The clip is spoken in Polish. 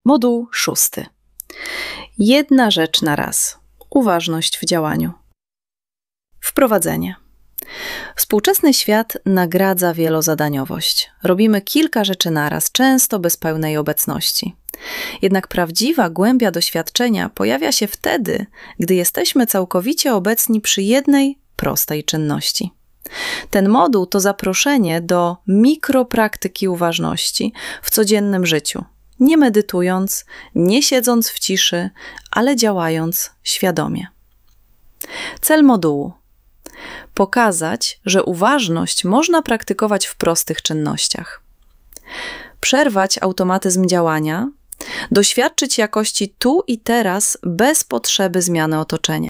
Moduł 6. Jedna rzecz na raz. Uważność w działaniu. Wprowadzenie. Współczesny świat nagradza wielozadaniowość. Robimy kilka rzeczy naraz, często bez pełnej obecności. Jednak prawdziwa głębia doświadczenia pojawia się wtedy, gdy jesteśmy całkowicie obecni przy jednej, prostej czynności. Ten moduł to zaproszenie do mikropraktyki uważności w codziennym życiu. Nie medytując, nie siedząc w ciszy, ale działając świadomie. Cel modułu: pokazać, że uważność można praktykować w prostych czynnościach. Przerwać automatyzm działania, doświadczyć jakości tu i teraz bez potrzeby zmiany otoczenia.